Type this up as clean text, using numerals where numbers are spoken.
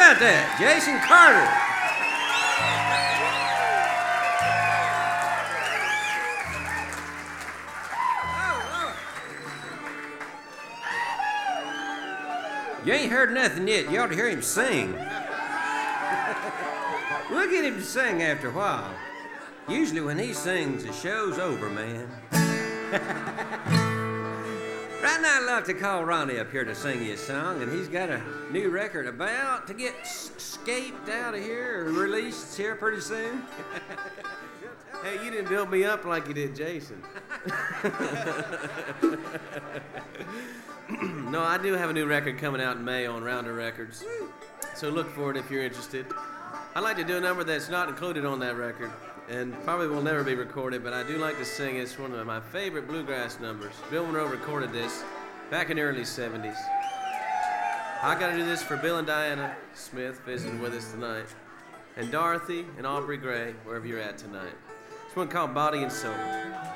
about that? Jason Carter. You ain't heard nothing yet. You ought to hear him sing. We'll get him to sing after a while. Usually when he sings, the show's over, man. Right now, I'd like to call Ronnie up here to sing you a song, and he's got a new record about to get escaped out of here, or released here pretty soon. Hey, you didn't build me up like you did Jason. No, I do have a new record coming out in May on Rounder Records, so look for it if you're interested. I'd like to do a number that's not included on that record, and probably will never be recorded, but I do like to sing it. It's one of my favorite bluegrass numbers. Bill Monroe recorded this back in the early 70s. I got to do this for Bill and Diana Smith visiting with us tonight, and Dorothy and Aubrey Gray, wherever you're at tonight. It's one called Body and Soul.